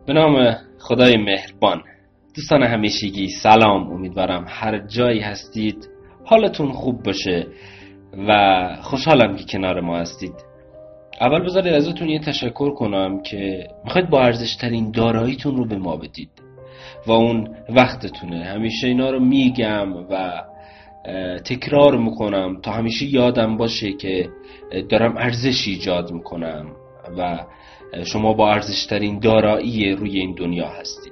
به نام خدای مهربان. دوستان همیشگی سلام، امیدوارم هر جایی هستید حالتون خوب باشه و خوشحالم که کنار ما هستید. اول بذارید ازتون یه تشکر کنم که میخواید با ارزشترین داراییتون رو به ما بدید و اون وقتتونه. همیشه اینا رو میگم و تکرار میکنم تا همیشه یادم باشه که دارم ارزش ایجاد میکنم و شما با ارزشترین دارایی روی این دنیا هستید.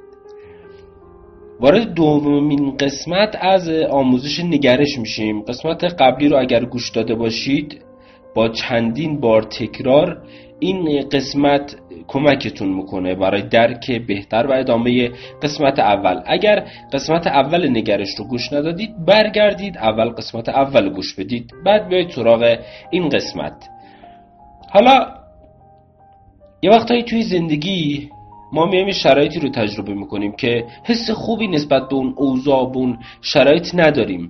وارد دومین قسمت از آموزش نگرش میشیم. قسمت قبلی رو اگر گوش داده باشید با چندین بار تکرار این قسمت کمکتون میکنه برای درک بهتر و ادامه قسمت اول. اگر قسمت اول نگرش رو گوش ندادید برگردید اول قسمت اول گوش بدید، بعد بیایید سراغ این قسمت. حالا یه وقتایی توی زندگی ما میایم شرایطی رو تجربه میکنیم که حس خوبی نسبت به اون اوضاع و اون شرایط نداریم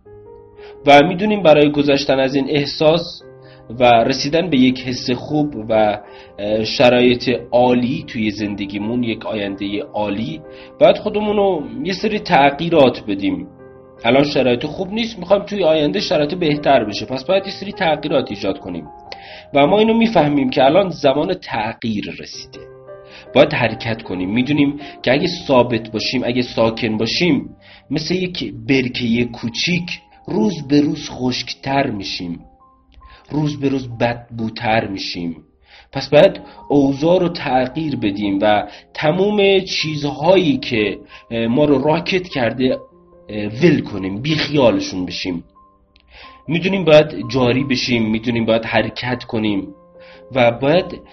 و میدونیم برای گذشتن از این احساس و رسیدن به یک حس خوب و شرایط عالی توی زندگیمون، یک آینده عالی، باید خودمون رو یه سری تغییرات بدیم. الان شرایط خوب نیست، میخوایم توی آینده شرایط بهتر بشه، پس باید یه سری تغییرات ایجاد کنیم و ما اینو میفهمیم که الان زمان تغییر رسیده، باید حرکت کنیم. میدونیم که اگه ثابت باشیم، اگه ساکن باشیم، مثل یک برکه کوچیک روز به روز خشکتر میشیم، روز به روز بدبوتر میشیم. پس باید اوضاع رو تغییر بدیم و تموم چیزهایی که ما رو راکت کرده ول کنیم، بی خیالشون بشیم. میدونیم باید جاری بشیم، میدونیم باید حرکت کنیم و باید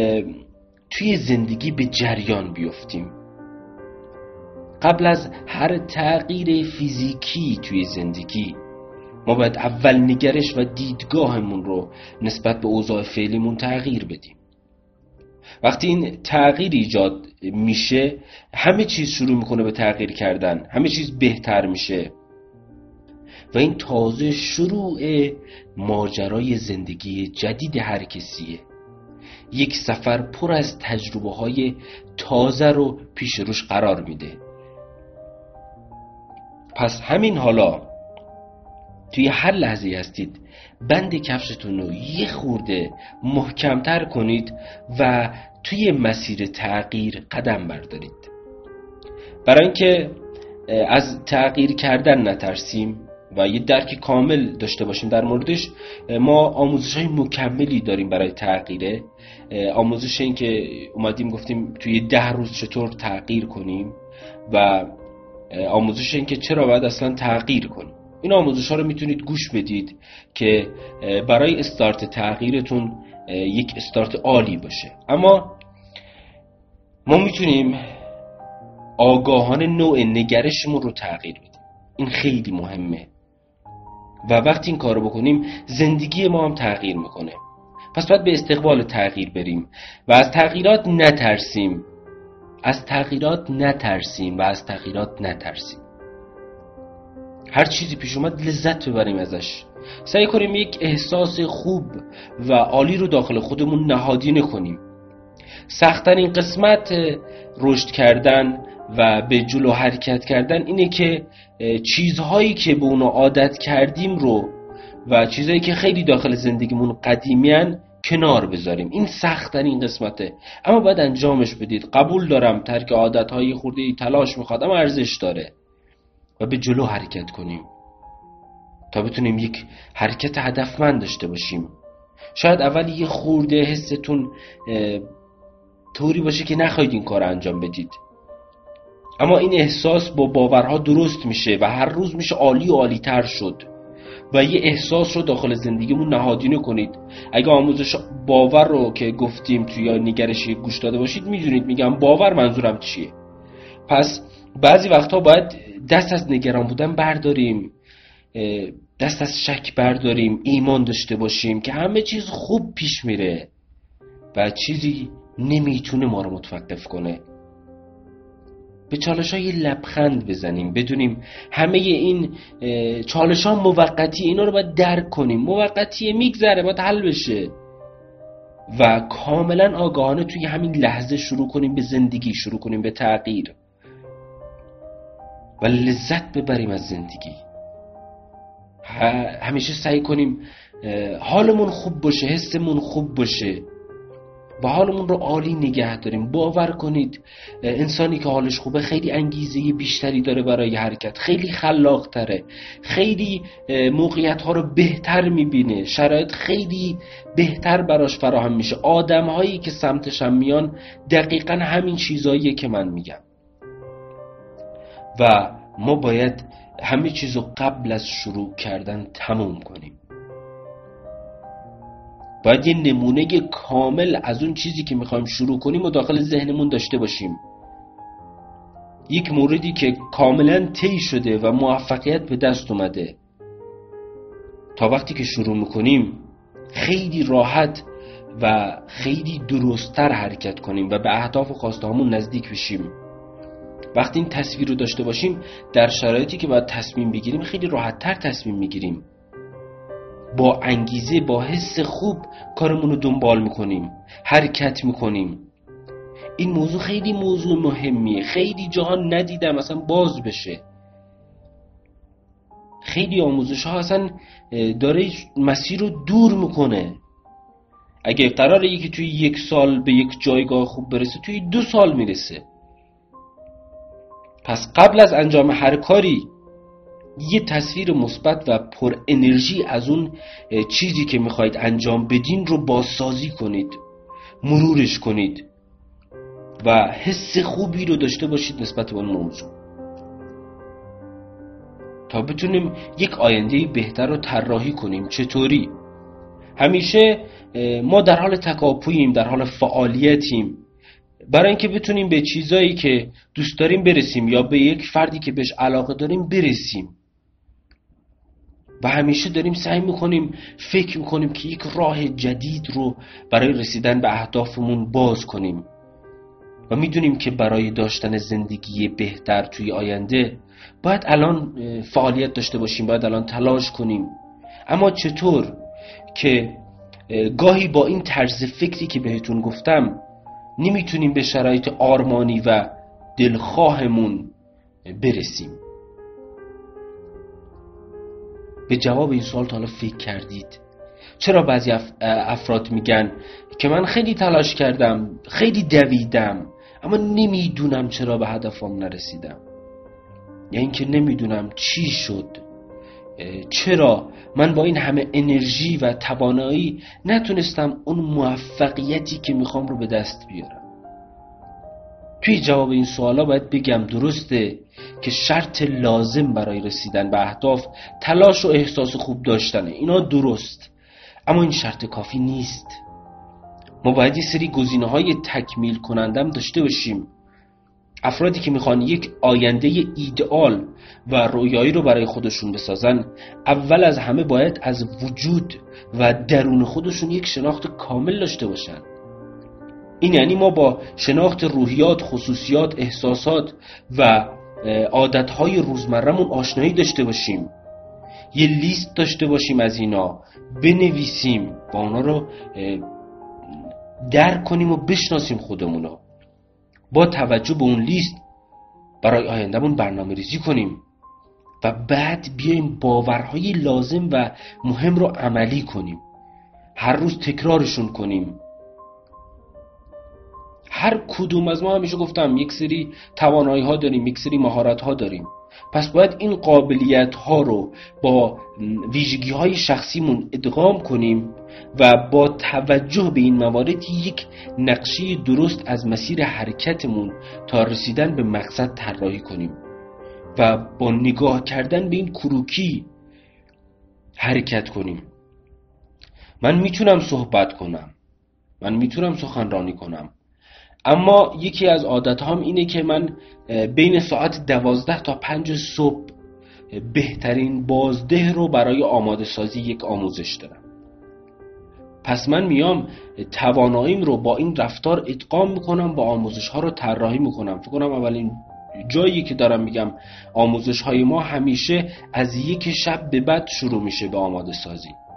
توی زندگی به جریان بیفتیم. قبل از هر تغییر فیزیکی توی زندگی ما باید اول نگرش و دیدگاهمون رو نسبت به اوضاع فعلیمون تغییر بدیم. وقتی این تغییر ایجاد میشه همه چیز شروع میکنه به تغییر کردن، همه چیز بهتر میشه و این تازه شروع ماجرای زندگی جدید هر کسیه. یک سفر پر از تجربه های تازه رو پیش روش قرار میده. پس همین حالا توی هر لحظه هستید بند کفشتون رو یه خورده محکمتر کنید و توی مسیر تغییر قدم بردارید. برای اینکه از تغییر کردن نترسیم و یه درک کامل داشته باشیم در موردش، ما آموزش‌های مکملی داریم برای تغییره. آموزش این که اومدیم گفتیم توی 10 روز چطور تغییر کنیم و آموزش این که چرا باید اصلا تغییر کنیم. این آموزش‌ها رو میتونید گوش بدید که برای استارت تغییرتون یک استارت عالی باشه. اما ما میتونیم آگاهانه نوع نگرشمون رو تغییر بدیم. این خیلی مهمه و وقتی این کار رو بکنیم زندگی ما هم تغییر میکنه. پس باید به استقبال تغییر بریم و از تغییرات نترسیم، از تغییرات نترسیم و از تغییرات نترسیم. هر چیزی پیش اومد لذت ببریم ازش. سعی کنیم یک احساس خوب و عالی رو داخل خودمون نهادینه کنیم. سخت‌ترین قسمت رشد کردن و به جلو حرکت کردن اینه که چیزهایی که به اونا عادت کردیم رو و چیزهایی که خیلی داخل زندگیمون قدیمیان کنار بذاریم. این سخت‌ترین قسمته، اما باید انجامش بدید. قبول دارم ترک عادت‌های خورده تلاش میخواد، اما ارزش داره و به جلو حرکت کنیم تا بتونیم یک حرکت هدفمند داشته باشیم. شاید اول یه خورده حستون طوری باشه که نخواهید این کار انجام بدید، اما این احساس با باورها درست میشه و هر روز میشه عالی و عالی تر شد و یه احساس رو داخل زندگیمون نهادینه کنید. اگه آموزش باور رو که گفتیم توی نگرشی گوش داده باشید میدونید میگم باور منظورم چیه. پس بعضی وقتها باید دست از نگران بودن برداریم، دست از شک برداریم، ایمان داشته باشیم که همه چیز خوب پیش میره و چیزی نمیتونه ما رو متوقف کنه. به چالش های لبخند بزنیم، بدونیم همه این چالش ها موقتی، اینا رو باید درک کنیم. موقتیه، میگذره، باید حل بشه. و کاملا آگاهانه توی همین لحظه شروع کنیم به زندگی، شروع کنیم به تغییر و لذت ببریم از زندگی. همیشه سعی کنیم حالمون خوب باشه، حسمون خوب باشه و حالمون رو عالی نگه داریم. باور کنید انسانی که حالش خوبه خیلی انگیزه بیشتری داره برای حرکت، خیلی خلاق تره، خیلی موقعیت ها رو بهتر میبینه، شرایط خیلی بهتر براش فراهم میشه. آدم هایی که سمتش هم میان دقیقا همین چیزاییه که من میگم و ما باید همه چیزو قبل از شروع کردن تموم کنیم. باید یه نمونه کامل از اون چیزی که میخوایم شروع کنیم و داخل ذهنمون داشته باشیم. یک موردی که کاملا طی شده و موفقیت به دست اومده، تا وقتی که شروع میکنیم خیلی راحت و خیلی درست‌تر حرکت کنیم و به اهداف و خواسته هامون نزدیک بشیم. وقتی این تصویر رو داشته باشیم در شرایطی که باید تصمیم بگیریم خیلی راحت‌تر تصمیم میگیریم، با انگیزه، با حس خوب کارمون رو دنبال میکنیم، حرکت میکنیم. این موضوع خیلی موضوع مهمیه، خیلی جاها ندیدم اصلا باز بشه. خیلی آموزش ها اصلا داره مسیر رو دور میکنه. اگه قراره یکی توی 1 سال به یک جایگاه خوب برسه توی 2 سال میرسه. پس قبل از انجام هر کاری یه تصویر مثبت و پر انرژی از اون چیزی که میخواید انجام بدین رو بازسازی کنید، مرورش کنید و حس خوبی رو داشته باشید نسبت به اون موضوع تا بتونیم یک آینده بهتر رو طراحی کنیم. چطوری؟ همیشه ما در حال تکاپوییم، در حال فعالیتیم برای اینکه بتونیم به چیزایی که دوست داریم برسیم یا به یک فردی که بهش علاقه داریم برسیم و همیشه داریم سعی میکنیم، فکر میکنیم که یک راه جدید رو برای رسیدن به اهدافمون باز کنیم و میدونیم که برای داشتن زندگی بهتر توی آینده باید الان فعالیت داشته باشیم، باید الان تلاش کنیم. اما چطور که گاهی با این طرز فکری که بهتون گفتم نمیتونیم به شرایط آرمانی و دلخواهمون برسیم؟ به جواب این سوال تا حالا فکر کردید؟ چرا بعضی افراد میگن که من خیلی تلاش کردم، خیلی دویدم، اما نمیدونم چرا به هدفم نرسیدم؟ یا اینکه نمیدونم چی شد، چرا من با این همه انرژی و توانایی نتونستم اون موفقیتی که میخوام رو به دست بیارم؟ توی جواب این سوالا باید بگم درسته که شرط لازم برای رسیدن به اهداف تلاش و احساس خوب داشتنه، اینا درست، اما این شرط کافی نیست. ما باید یه سری گزینه‌های تکمیل کنندم داشته باشیم. افرادی که میخوان یک آینده ایدئال و رویایی رو برای خودشون بسازن اول از همه باید از وجود و درون خودشون یک شناخت کامل داشته باشن. این یعنی ما با شناخت روحیات، خصوصیات، احساسات و عادتهای روزمرمون آشنایی داشته باشیم، یه لیست داشته باشیم از اینا، بنویسیم، با اونا رو درک کنیم و بشناسیم خودمونو. با توجه به اون لیست برای آیندهمون برنامه ریزی کنیم و بعد بیایم باورهای لازم و مهم رو عملی کنیم، هر روز تکرارشون کنیم. هر کدوم از ما، همیشه گفتم، یک سری توانایی ها داریم، یک سری مهارت ها داریم، پس باید این قابلیت ها رو با ویژگی های شخصیمون ادغام کنیم و با توجه به این موارد یک نقشه درست از مسیر حرکتمون تا رسیدن به مقصد طراحی کنیم و با نگاه کردن به این کروکی حرکت کنیم. من میتونم صحبت کنم، من میتونم سخنرانی کنم، اما یکی از عادتهام اینه که من بین ساعت 12 تا 5 صبح بهترین بازده رو برای آماده سازی یک آموزش دارم. پس من میام تواناییم رو با این رفتار ادغام میکنم، با آموزش ها رو طراحی میکنم. فکر کنم اولین جایی که دارم میگم آموزش های ما همیشه از یک شب به بعد شروع میشه به آماده سازی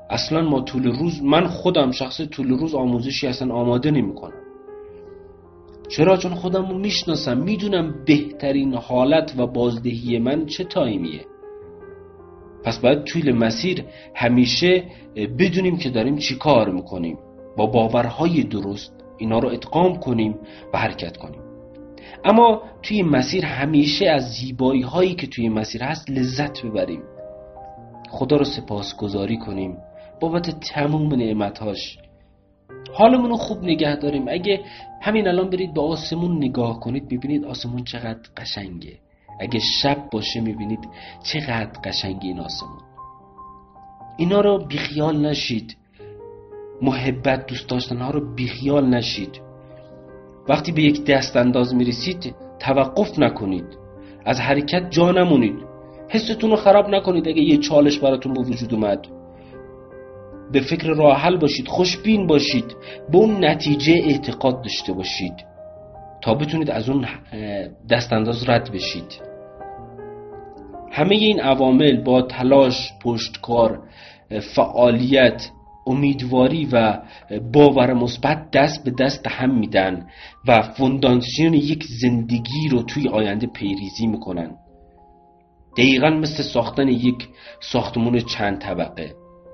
اصلا ما طول روز، من خودم شخص طول روز آموزشی اصلا آماده نمی کنم. چرا؟ چون خودم رو میشناسم، میدونم بهترین حالت و بازدهی من چه تایمیه. پس باید طول مسیر همیشه بدونیم که داریم چی کار میکنیم، با باورهای درست اینا رو ادغام کنیم و حرکت کنیم. اما توی مسیر همیشه از زیبایی هایی که توی مسیر هست لذت ببریم، خدا رو سپاسگزاری کنیم بابت تموم نعمتهاش، حالمون رو خوب نگه داریم. اگه همین الان برید به آسمون نگاه کنید، ببینید آسمون چقدر قشنگه. اگه شب باشه میبینید چقدر قشنگه این آسمون. اینا رو بیخیال نشید، محبت، دوست داشتن ها رو بیخیال نشید. وقتی به یک دست انداز میرسید توقف نکنید، از حرکت جا نمونید، حستون رو خراب نکنید. اگه یه چالش براتون به وجود اومد، به فکر راه حل باشید، خوشبین باشید، به اون نتیجه اعتقاد داشته باشید تا بتونید از اون دست انداز رد بشید. همه این عوامل با تلاش، پشتکار، فعالیت، امیدواری و باور مثبت دست به دست هم میدن و فونداسیون یک زندگی رو توی آینده پیریزی میکنن. دقیقاً مثل ساختن یک ساختمون چند طبقه.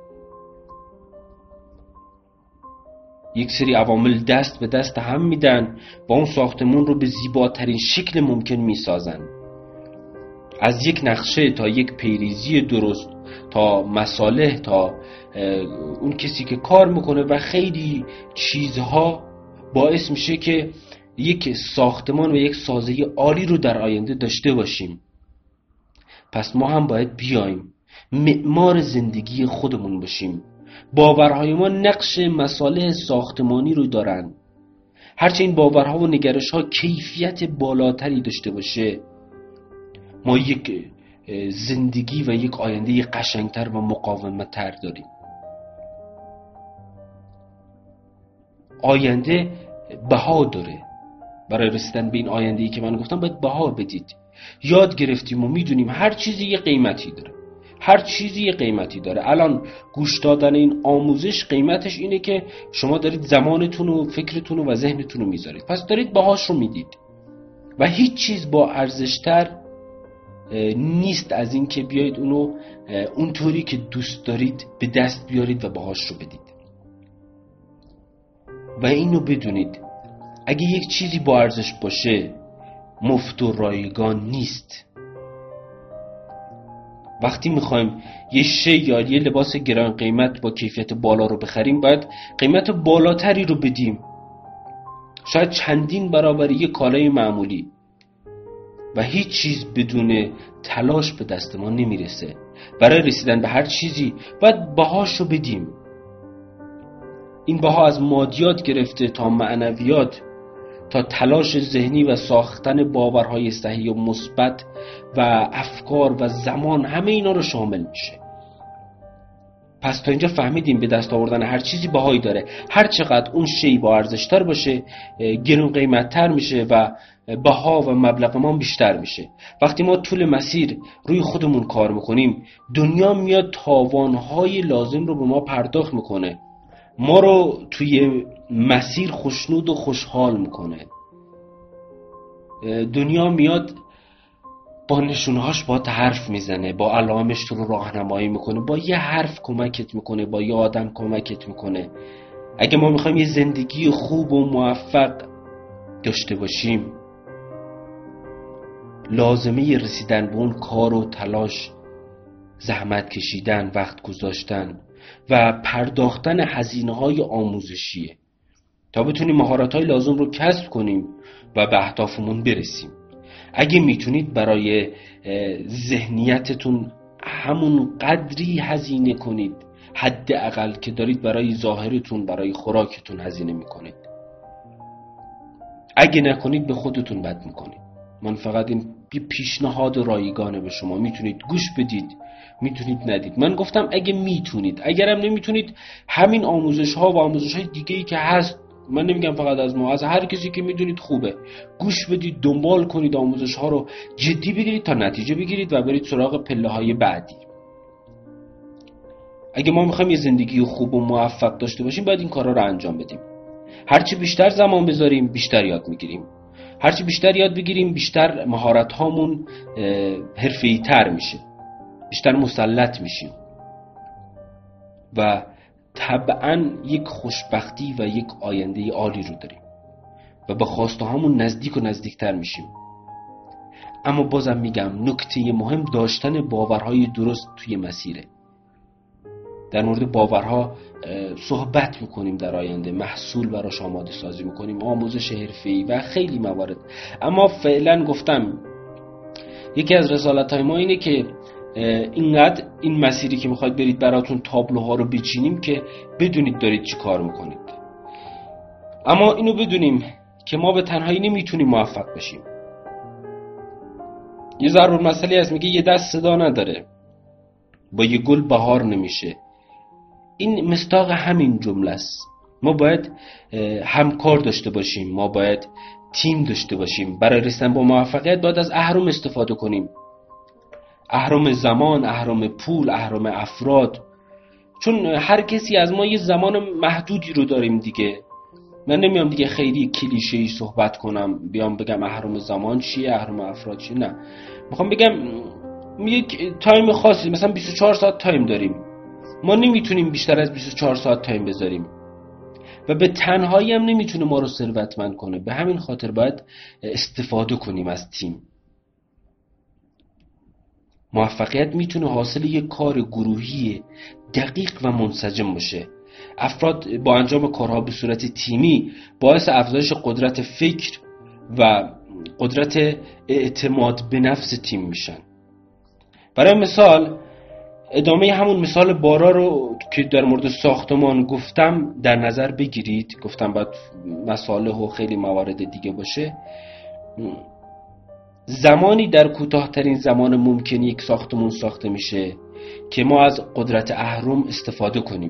یک سری عوامل دست به دست هم میدن و اون ساختمون رو به زیباترین شکل ممکن میسازن. از یک نقشه تا یک پیریزی درست، تا مصالح، تا اون کسی که کار میکنه و خیلی چیزها باعث میشه که یک ساختمان و یک سازه عالی رو در آینده داشته باشیم. پس ما هم باید بیایم معمار زندگی خودمون باشیم. باورهای ما نقش مصالح ساختمانی رو دارن. هرچه این باورها و نگرش‌ها کیفیت بالاتری داشته باشه، ما یک زندگی و یک آینده قشنگتر و مقاومت‌تر داریم. آینده بها داره. برای رسیدن به این آینده‌ای که من گفتم باید بها بدید. یاد گرفتیم و میدونیم هر چیزی یه قیمتی داره. هر چیزی یه قیمتی داره. الان گوش دادن این آموزش قیمتش اینه که شما دارید زمانتون و فکرتون و ذهنتون رو میذارید، پس دارید بهاش رو میدید و هیچ چیز با ارزشتر نیست از این که بیایید اونو اونطوری که دوست دارید به دست بیارید و بهاش رو بدید. و اینو بدونید اگه یک چیزی با ارزش باشه مفت و رایگان نیست. وقتی میخوایم یه شی یا یه لباس گران قیمت با کیفیت بالا رو بخریم، باید قیمت بالاتری رو بدیم، شاید چندین برابر یه کالای معمولی. و هیچ چیز بدون تلاش به دست ما نمیرسه. برای رسیدن به هر چیزی باید بهاش رو بدیم. این بها از مادیات گرفته تا معنویات، تا تلاش ذهنی و ساختن باورهای صحیح و مثبت و افکار و زمان، همه اینا رو شامل میشه. پس تا اینجا فهمیدیم به دست آوردن هر چیزی بهایی داره. هر چقدر اون شی با ارزش‌تر باشه گرون قیمت‌تر میشه و بها و مبلغ ما بیشتر میشه. وقتی ما طول مسیر روی خودمون کار میکنیم، دنیا میاد تاوان‌های لازم رو به ما پرداخت میکنه، ما رو توی مسیر خوشنود و خوشحال میکنه. دنیا میاد با نشونهاش با حرف میزنه، با علائمش تو رو راهنمایی میکنه، با یه حرف کمکت میکنه، با یه آدم کمکت میکنه. اگه ما میخوایم یه زندگی خوب و موفق داشته باشیم، لازمه رسیدن به اون کار و تلاش، زحمت کشیدن، وقت گذاشتن و پرداختن هزینه‌های آموزشیه تا بتونیم مهارت‌های لازم رو کسب کنیم و به اهدافمون برسیم. اگه میتونید برای ذهنیتتون همون قدری هزینه کنید حداقل که دارید برای ظاهرتون، برای خوراکتون هزینه میکنید. اگه نکنید به خودتون بد میکنید. من فقط این پیشنهاد رایگانه به شما، میتونید گوش بدید، میتونید ندید. من گفتم اگه میتونید، اگرم نمیتونید همین آموزش ها و آموزش های دیگه‌ای که هست، من نمیگم فقط از ما، از هر کسی که میدونید خوبه، گوش بدید، دنبال کنید، آموزش ها رو جدی بگیرید تا نتیجه بگیرید و برید سراغ پله های بعدی. اگه ما میخوایم یه زندگی خوب و موفق داشته باشیم باید این کارا رو انجام بدیم. هرچی بیشتر زمان بذاریم بیشتر یاد میگیریم. هرچی بیشتر یاد بگیریم بیشتر مهارت هامون حرفه‌ای تر میشه، بیشتر مسلط میشیم و طبعا یک خوشبختی و یک آینده عالی رو داریم و با خواسته هامون نزدیک و نزدیکتر میشیم. اما بازم میگم نکته مهم داشتن باورهای درست توی مسیره. در مورد باورها صحبت میکنیم در آینده، محصول براش آماده سازی میکنیم، آموزش حرفه‌ای و خیلی موارد. اما فعلا گفتم یکی از رسالت‌های ما اینه که اینقدر این مسیری که میخواید برید براتون تابلوها رو بچینیم که بدونید دارید چی کار میکنید. اما اینو بدونیم که ما به تنهایی نمیتونیم موفق بشیم. یه ضرور مسئله هست میگه یه دست صدا نداره، با یه گل بهار نمیشه. این مصداق همین جمله است. ما باید همکار داشته باشیم، ما باید تیم داشته باشیم. برای رسیدن به موفقیت باید از اهرم استفاده کنیم. اهرم زمان، اهرم پول، اهرم افراد. چون هر کسی از ما یه زمان محدودی رو داریم دیگه. من نمیام دیگه خیلی کلیشه‌ای صحبت کنم، بیام بگم اهرم زمان چیه، اهرم افراد چیه. نه، میخوام بگم یک تایم خاصی، مثلا 24 ساعت تایم داریم. ما نمیتونیم بیشتر از 24 ساعت تایم بذاریم و به تنهایی هم نمیتونه ما رو ثروتمند کنه. به همین خاطر باید استفاده کنیم از تیم. موفقیت میتونه حاصل یک کار گروهی دقیق و منسجم باشه. افراد با انجام کارها به صورت تیمی باعث افزایش قدرت فکر و قدرت اعتماد به نفس تیم میشن. برای مثال ادامه همون مثال بارا رو که در مورد ساختمان گفتم در نظر بگیرید. گفتم باید مصالح و خیلی موارد دیگه باشه. زمانی در کوتاه‌ترین زمان ممکن یک ساختمان ساخته میشه که ما از قدرت اهرم استفاده کنیم.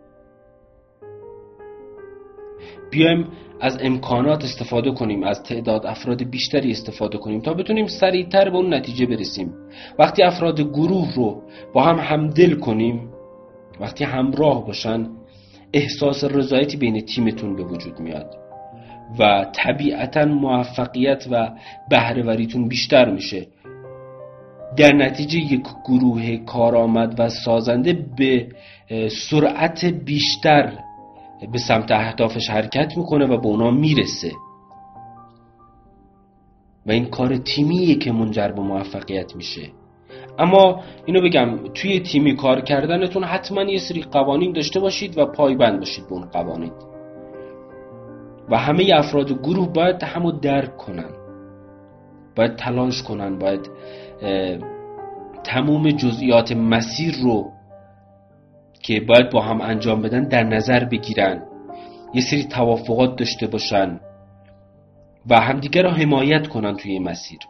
بیایم از امکانات استفاده کنیم، از تعداد افراد بیشتری استفاده کنیم تا بتونیم سریعتر به اون نتیجه برسیم. وقتی افراد گروه رو با هم همدل کنیم، وقتی همراه باشن، احساس رضایتی بین تیمتون به وجود میاد و طبیعتاً موفقیت و بهره‌وریتون بیشتر میشه. در نتیجه یک گروه کارآمد و سازنده به سرعت بیشتر به سمت اهدافش حرکت میکنه و به اونا میرسه و این کار تیمیه که منجر به موفقیت میشه. اما اینو بگم توی تیمی کار کردنتون حتما یه سری قوانین داشته باشید و پایبند باشید به اون قوانین و همه افراد گروه باید همو درک کنن، باید تلاش کنن، باید تمام جزئیات مسیر رو که باید با هم انجام بدن در نظر بگیرن، یه سری توافقات داشته باشن و همدیگر رو حمایت کنن توی مسیر.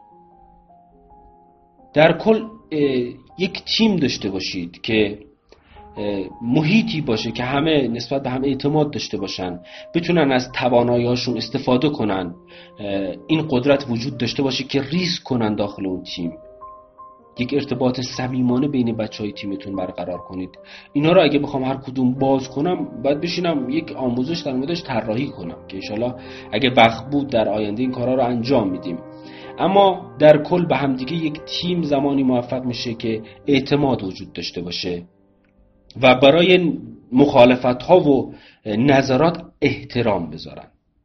در کل یک تیم داشته باشید که محیطی باشه که همه نسبت به هم اعتماد داشته باشن، بتونن از توانایی‌هاشون استفاده کنن، این قدرت وجود داشته باشه که ریسک کنن داخل اون تیم. یک ارتباط صمیمانه بین بچهای تیمتون برقرار کنید. اینا رو اگه بخوام هر کدوم باز کنم باید بشینم یک آموزش در موردش طراحی کنم که انشالله اگه وقت بود در آینده این کارا رو انجام میدیم. اما در کل به هم دیگه یک تیم زمانی موفق میشه که اعتماد وجود داشته باشه و برای مخالفت ها و نظرات احترام بذارن.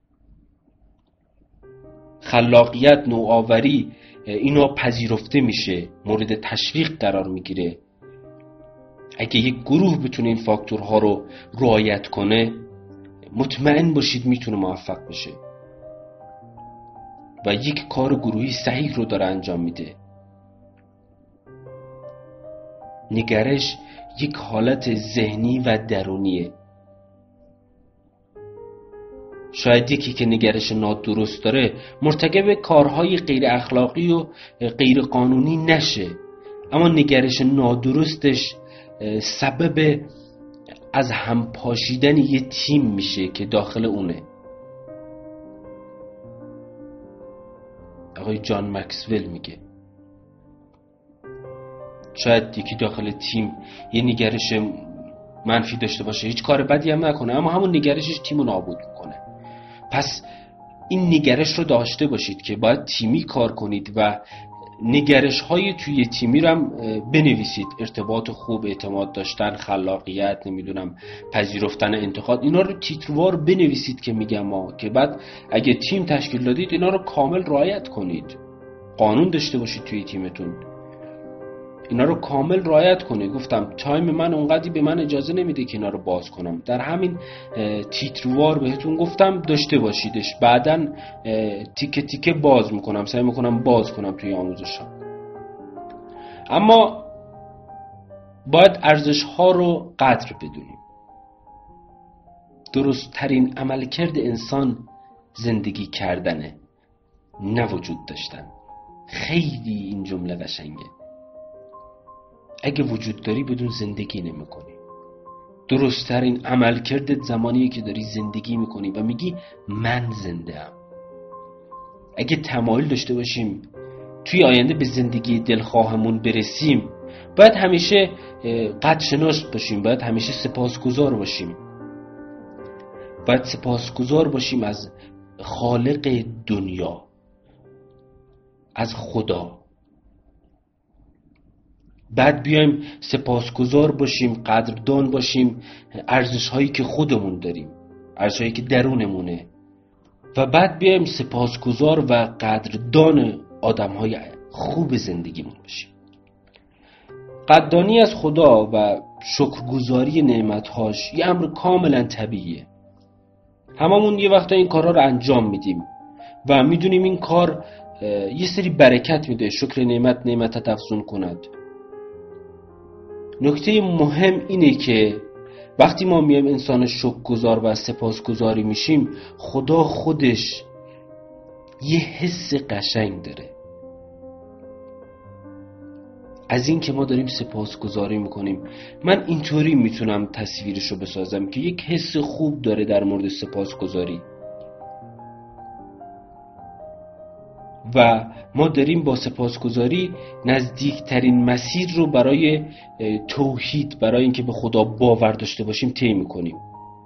خلاقیت، نوآوری اینا پذیرفته میشه، مورد تشویق قرار میگیره. اگه یک گروه بتونه این فاکتورها رو رعایت کنه مطمئن باشید میتونه موفق بشه و یک کار گروهی صحیح رو داره انجام میده. نگرش یک حالت ذهنی و درونیه. شاید یکی که نگرش نادرست داره مرتکب کارهای غیر اخلاقی و غیر قانونی نشه، اما نگرش نادرستش سبب از هم پاشیدن یه تیم میشه که داخل اونه. آقای جان مکسول میگه شاید یکی داخل تیم یه نگرش منفی داشته باشه، هیچ کار بدی هم نکنه، اما همون نگرشش تیمو نابود میکنه. پس این نگرش رو داشته باشید که باید تیمی کار کنید و نگرش های توی تیمی رو هم بنویسید. ارتباط خوب، اعتماد داشتن، خلاقیت، نمیدونم پذیرفتن انتقاد، اینا رو تیتروار بنویسید که میگم ما، که بعد اگه تیم تشکیل دادید اینا رو کامل رعایت کنید. قانون داشته باشید توی تیمتون، اینا رو کامل رعایت کنید. گفتم تایم من اونقدی به من اجازه نمیده که اینا رو باز کنم، در همین تیتروار بهتون گفتم داشته باشیدش. بعدن تیکه تیکه باز میکنم، سعی میکنم باز کنم توی آموزشم. اما باید ارزش ها رو قدر بدونیم. درست ترین عملکرد انسان زندگی کردنه، نه وجود داشتن. خیلی این جمله قشنگه. اگه وجود داری بدون زندگی نمی کنی. درست ترین عملکردت زمانیه که داری زندگی میکنی و میگی من زنده ام. اگه تمایل داشته باشیم توی آینده به زندگی دلخواهمون برسیم، باید همیشه قدرشناس باشیم، باید همیشه سپاسگزار باشیم. باید سپاسگزار باشیم از خالق دنیا، از خدا. بعد بیایم سپاسگزار باشیم، قدردان باشیم ارزش هایی که خودمون داریم، ارزش هایی که درونمونه، و بعد بیایم سپاسگزار و قدردان آدم های خوب زندگیمون باشیم. قدردانی از خدا و شکرگزاری نعمتهاش یه امر کاملا طبیعیه. هممون یه وقتا این کارها رو انجام میدیم و میدونیم این کار یه سری برکت میده. شکر نعمتت افزون کند. نکته مهم اینه که وقتی ما میایم انسان شکرگزار و سپاسگزاری میشیم، خدا خودش یه حس قشنگ داره از این که ما داریم سپاسگزاری میکنیم. من اینطوری میتونم تصویرشو بسازم که یک حس خوب داره در مورد سپاسگزاری، و ما داریم با سپاسگزاری نزدیکترین مسیر رو برای توحید، برای اینکه به خدا باور داشته باشیم طی میکنیم.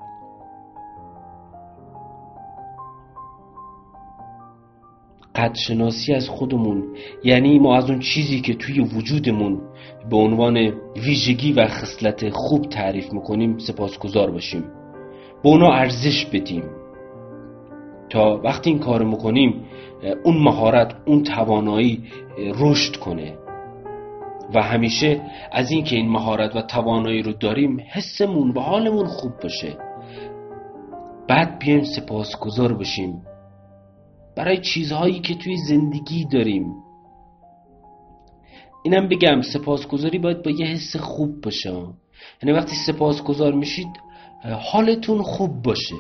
قدرشناسی از خودمون یعنی ما از اون چیزی که توی وجودمون به عنوان ویژگی و خصلت خوب تعریف میکنیم سپاسگزار باشیم، به اونا ارزش بدیم، تا وقتی این کارو میکنیم اون مهارت، اون توانایی رشد کنه و همیشه از این که این مهارت و توانایی رو داریم حسمون و حالمون خوب باشه. بعد بیایم سپاسگزار باشیم برای چیزهایی که توی زندگی داریم. اینم بگم سپاسگزاری باید با یه حس خوب باشه، یعنی وقتی سپاسگزار میشید حالتون خوب باشه.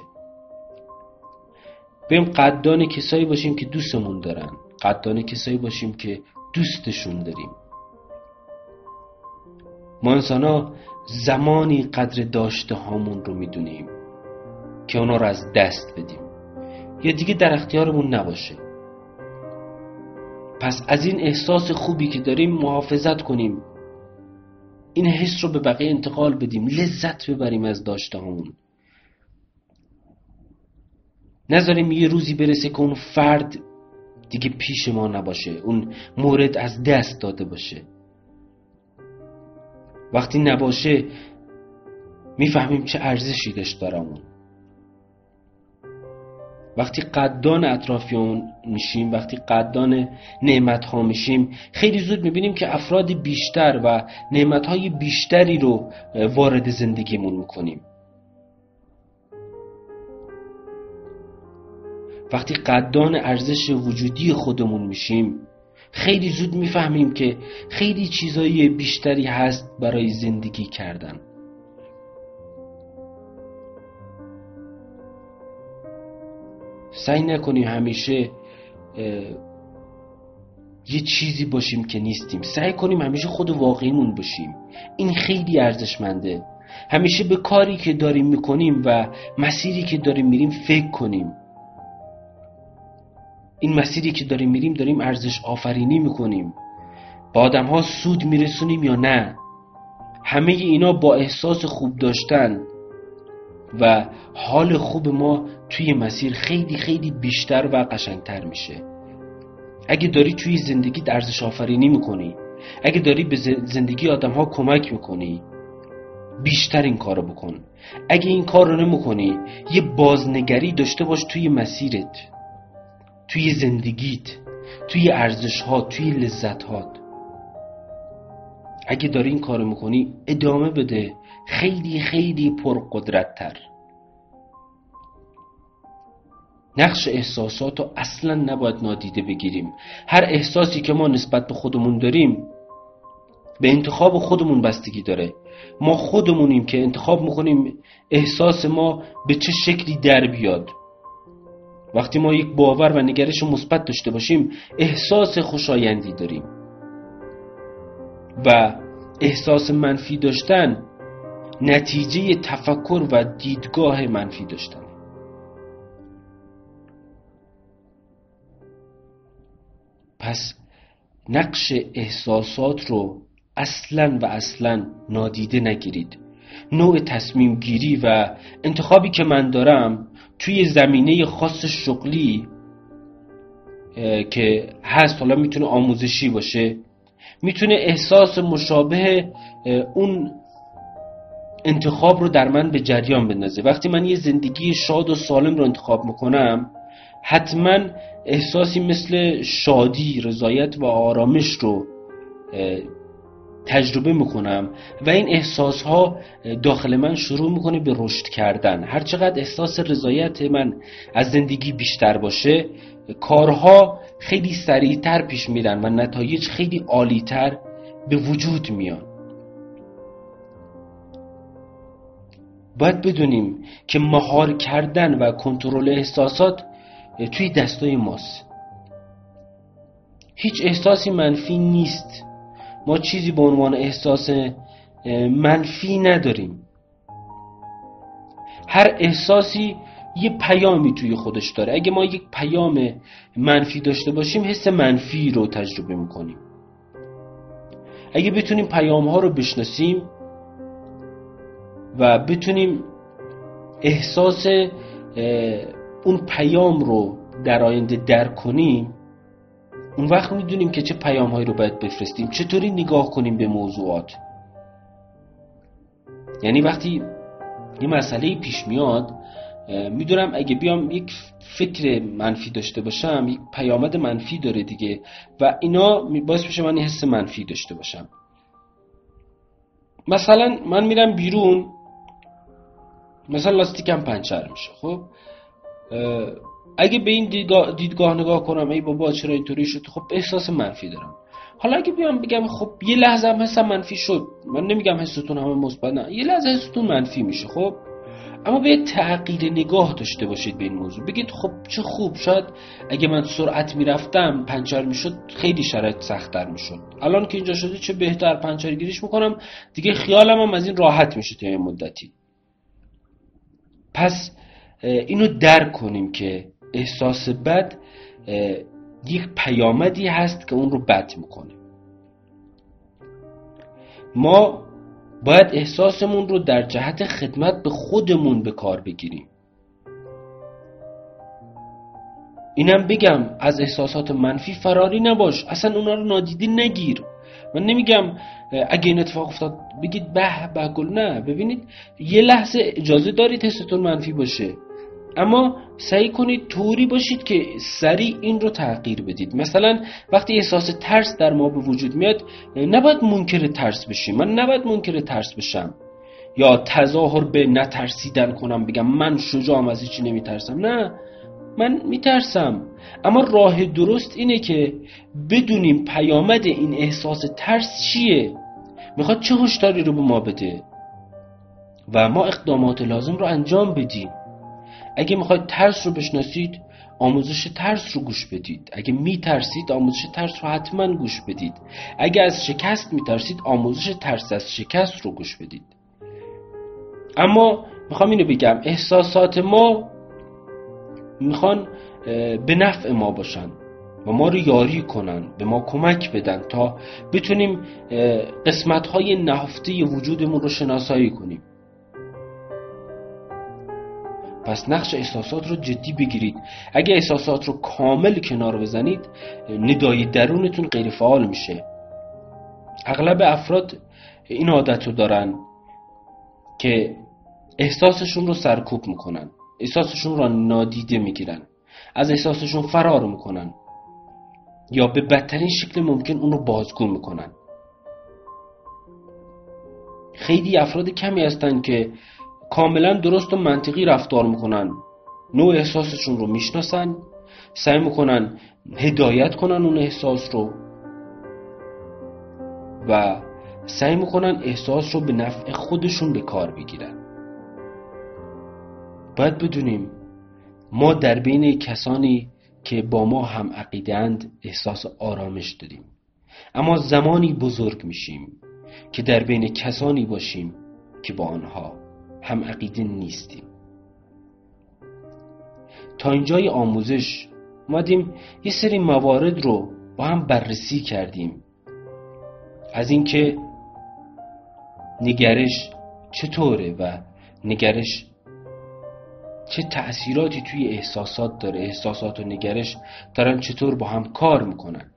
بریم قدردان کسایی باشیم که دوستمون دارن، قدردان کسایی باشیم که دوستشون داریم. ما انسانا زمانی قدر داشته هامون رو میدونیم که اونا رو از دست بدیم یا دیگه در اختیارمون نباشه. پس از این احساس خوبی که داریم محافظت کنیم، این حس رو به بقیه انتقال بدیم، لذت ببریم از داشته هامون. نذاریم یه روزی برسه که اون فرد دیگه پیش ما نباشه، اون مورد از دست داده باشه. وقتی نباشه میفهمیم چه ارزشی داشت برامون. وقتی قدردان اطرافیان میشیم، وقتی قدردان نعمت‌ها میشیم، خیلی زود میبینیم که افراد بیشتر و نعمت‌های بیشتری رو وارد زندگیمون میکنیم. وقتی قدردان ارزش وجودی خودمون میشیم، خیلی زود میفهمیم که خیلی چیزای بیشتری هست برای زندگی کردن. سعی نکنیم همیشه یه چیزی باشیم که نیستیم. سعی کنیم همیشه خود واقعیمون باشیم. این خیلی ارزشمنده. همیشه به کاری که داریم میکنیم و مسیری که داریم میریم فکر کنیم. این مسیری که داریم میریم داریم ارزش آفرینی میکنیم، با آدم ها سود میرسونیم یا نه. همه اینا با احساس خوب داشتن و حال خوب ما توی مسیر خیلی خیلی بیشتر و قشنگتر میشه. اگه داری توی زندگیت ارزش آفرینی میکنی، اگه داری به زندگی آدم ها کمک میکنی، بیشتر این کارو بکن. اگه این کار رو نمیکنی، یه بازنگری داشته باش توی مسیرت، توی زندگیت، توی ارزش ها، توی لذت هات. اگه داری این کارو میکنی ادامه بده، خیلی خیلی پرقدرت تر. نقش احساسات رو اصلا نباید نادیده بگیریم. هر احساسی که ما نسبت به خودمون داریم به انتخاب خودمون بستگی داره. ما خودمونیم که انتخاب میکنیم احساس ما به چه شکلی در بیاد. وقتی ما یک باور و نگرش مثبت داشته باشیم احساس خوشایندی داریم و احساس منفی داشتن نتیجه تفکر و دیدگاه منفی داشتن. پس نقش احساسات رو اصلاً و اصلاً نادیده نگیرید. نوع تصمیم گیری و انتخابی که من دارم توی زمینه خاص شغلی که هست، حالا میتونه آموزشی باشه، میتونه احساس مشابه اون انتخاب رو در من به جریان بندازه. وقتی من یه زندگی شاد و سالم رو انتخاب میکنم حتما احساسی مثل شادی، رضایت و آرامش رو تجربه میکنم و این احساس ها داخل من شروع میکنه به رشد کردن. هر چقدر احساس رضایت من از زندگی بیشتر باشه کارها خیلی سریعتر پیش میرن و نتایج خیلی عالیتر به وجود میان. باید بدونیم که مهار کردن و کنترل احساسات توی دستای ماست. هیچ احساسی منفی نیست. ما چیزی به عنوان احساس منفی نداریم. هر احساسی یه پیامی توی خودش داره. اگه ما یک پیام منفی داشته باشیم حس منفی رو تجربه میکنیم. اگه بتونیم پیام ها رو بشناسیم و بتونیم احساس اون پیام رو در آینده درک کنیم، اون وقت میدونیم که چه پیام هایی رو باید بفرستیم، چطوری نگاه کنیم به موضوعات. یعنی وقتی یه مسئله پیش میاد میدونم اگه بیام یک فکر منفی داشته باشم یک پیامد منفی داره دیگه و اینا باعث میشه من حس منفی داشته باشم. مثلا من میرم بیرون، مثلا لاستیکم پنچر میشه. خب اگه به این دیدگاه نگاه کنم ای بابا چرا اینطوری شد، خب احساس منفی دارم. حالا اگه بیام بگم خب یه لحظه هم حسم منفی شد، من نمیگم حستون همه مثبت، نه، یه لحظه حستون منفی میشه، خب اما به تغییر نگاه داشته باشید به این موضوع. بگید خب چه خوب، شاید اگه من سرعت میرفتم پنچر میشد خیلی شرایط سخت‌تر میشد، الان که اینجا شده چه بهتر، پنچر گیریش میکنم دیگه، خیالم هم از این راحت میشه تا یه مدتی. پس اینو درک کنیم که احساس بد یک پیامدی هست که اون رو بد میکنه. ما باید احساسمون رو در جهت خدمت به خودمون به کار بگیریم. اینم بگم از احساسات منفی فراری نباش، اصلا اونا رو نادیده نگیر. من نمیگم اگه این اتفاق افتاد بگید به به گل، نه. ببینید یه لحظه اجازه دارید حستون منفی باشه، اما سعی کنید طوری باشید که سریع این رو تغییر بدید. مثلا وقتی احساس ترس در ما به وجود میاد نباید منکر ترس بشیم. من نباید منکر ترس بشم یا تظاهر به نترسیدن کنم بگم من شجاعم از هیچی نمیترسم. نه، من میترسم، اما راه درست اینه که بدونیم پیامد این احساس ترس چیه، میخواد چه هشداری رو به ما بده و ما اقدامات لازم رو انجام بدیم. اگه میخواید ترس رو بشناسید آموزش ترس رو گوش بدید. اگه میترسید آموزش ترس رو حتما گوش بدید. اگه از شکست میترسید آموزش ترس از شکست رو گوش بدید. اما میخوام اینو بگم، احساسات ما میخوان به نفع ما باشن. و ما رو یاری کنن، به ما کمک بدن تا بتونیم قسمت‌های نهفته وجودمون رو شناسایی کنیم. پس نقش احساسات رو جدی بگیرید. اگه احساسات رو کامل کنار بزنید، ندای درونتون غیر فعال میشه. اغلب افراد این عادت رو دارن که احساسشون رو سرکوب میکنن، احساسشون رو نادیده میگیرن، از احساسشون فرار میکنن یا به بدترین شکل ممکن اون رو بازگو میکنن. خیلی افراد کمی هستن که کاملا درست و منطقی رفتار میکنن، نوع احساسشون رو میشناسن، سعی میکنن هدایت کنن اون احساس رو و سعی میکنن احساس رو به نفع خودشون به کار بگیرن. باید بدونیم ما در بین کسانی که با ما هم عقیده‌اند احساس آرامش داریم، اما زمانی بزرگ میشیم که در بین کسانی باشیم که با آنها هم عقیده نیستیم. تا اینجای آموزش اومدیم یه سری موارد رو با هم بررسی کردیم، از اینکه نگرش چطوره و نگرش چه تأثیراتی توی احساسات داره، احساسات و نگرش دارن چطور با هم کار میکنن.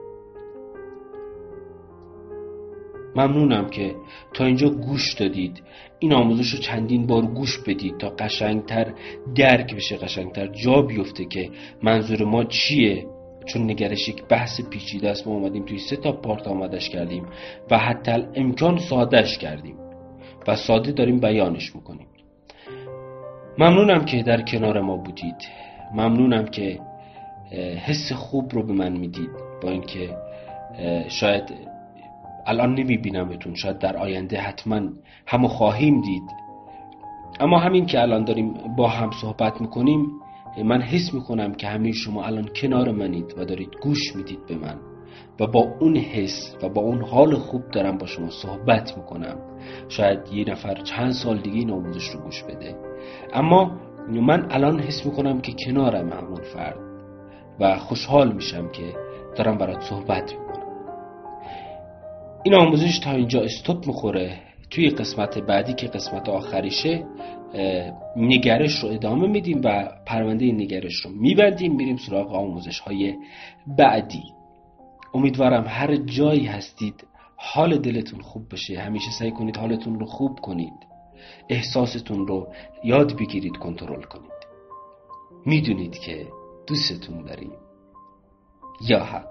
ممنونم که تا اینجا گوش دادید. این آموزش رو چندین بار گوش بدید تا قشنگتر درک بشه، قشنگتر جا بیفته که منظور ما چیه. چون نگرش یک بحث پیچیده است، ما اومدیم توی 3 پارت آمادش کردیم و حتی امکان سادهش کردیم و ساده داریم بیانش میکنیم. ممنونم که در کنار ما بودید. ممنونم که حس خوب رو به من میدید، با اینکه شاید الان نمیبینمتون، شاید در آینده حتما همو خواهیم دید، اما همین که الان داریم با هم صحبت میکنیم من حس میکنم که همه شما الان کنار منید و دارید گوش میدید به من و با اون حس و با اون حال خوب دارم با شما صحبت میکنم. شاید یه نفر چند سال دیگه این آموزش رو گوش بده، اما من الان حس میکنم که کنارم همون فرد و خوشحال میشم که دارم برات صحبت میکنم. این آموزش تا اینجا استوب میخوره. توی قسمت بعدی که قسمت آخریشه نگرش رو ادامه میدیم و پرونده نگرش رو میبندیم، میریم سراغ آموزش های بعدی. امیدوارم هر جایی هستید حال دلتون خوب بشه. همیشه سعی کنید حالتون رو خوب کنید، احساستون رو یاد بگیرید کنترل کنید. میدونید که دوستتون داریم. یا حق.